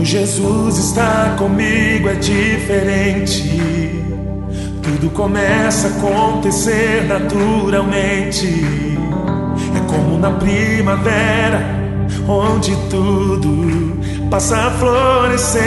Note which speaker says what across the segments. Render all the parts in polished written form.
Speaker 1: Jesus está comigo é diferente. Tudo começa a acontecer naturalmente. É como na primavera, onde tudo passa a florescer.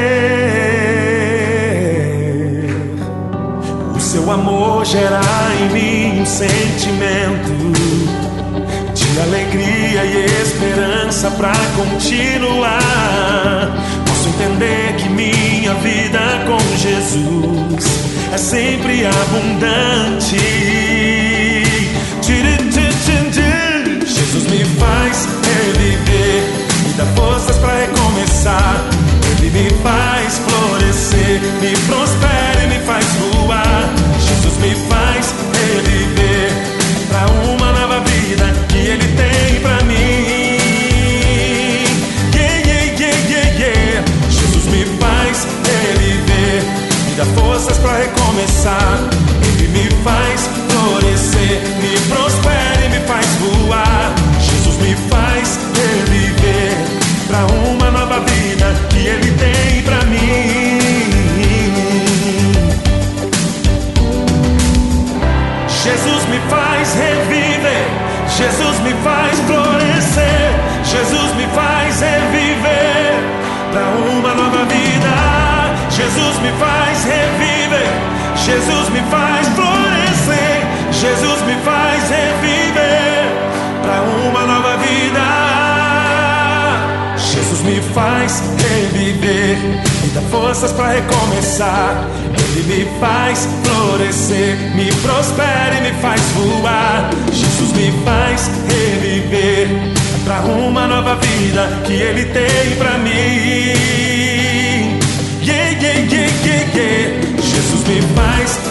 Speaker 1: O seu amor gera em mim um sentimento de alegria e esperança pra continuar. Posso entender que minha vida com Jesus é sempre abundante. Jesus me faz reviver, me dá forças pra recomeçar. Ele me faz florescer, me prospera e me faz voar. Jesus me faz reviver pra uma nova vida que Ele tem pra mim. Jesus me faz reviver, me dá forças pra recomeçar. Ele me faz florescer, me prospera e me faz voar. Jesus me faz reviver pra uma nova vida que Ele tem pra mim. Jesus me faz reviver, Jesus me faz florescer, Jesus me faz reviver pra uma nova vida. Jesus me faz reviver, Jesus me faz florescer, Jesus me faz reviver pra uma nova vida. Jesus me faz reviver, me dá forças pra recomeçar. Ele me faz florescer, me prospera e me faz voar. Jesus me faz reviver pra uma nova vida que Ele tem pra mim. Jesus me faz